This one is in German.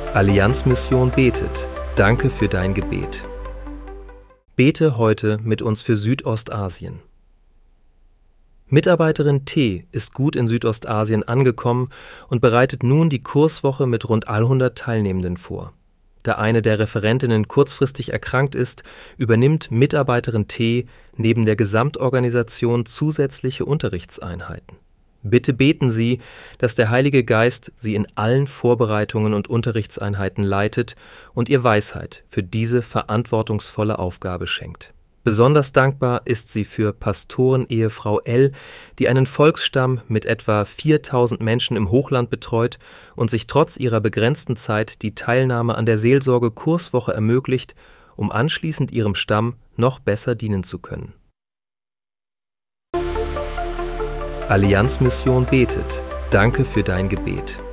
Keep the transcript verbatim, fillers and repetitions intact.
Allianz-Mission betet. Danke für dein Gebet. Bete heute mit uns für Südostasien. Mitarbeiterin T. ist gut in Südostasien angekommen und bereitet nun die Kurswoche mit rund hundert Teilnehmenden vor. Da eine der Referentinnen kurzfristig erkrankt ist, übernimmt Mitarbeiterin T. neben der Gesamtorganisation zusätzliche Unterrichtseinheiten. Bitte beten Sie, dass der Heilige Geist Sie in allen Vorbereitungen und Unterrichtseinheiten leitet und ihr Weisheit für diese verantwortungsvolle Aufgabe schenkt. Besonders dankbar ist sie für Pastoren-Ehefrau L., die einen Volksstamm mit etwa viertausend Menschen im Hochland betreut und sich trotz ihrer begrenzten Zeit die Teilnahme an der Seelsorge-Kurswoche ermöglicht, um anschließend ihrem Stamm noch besser dienen zu können. Allianz-Mission betet. Danke für dein Gebet.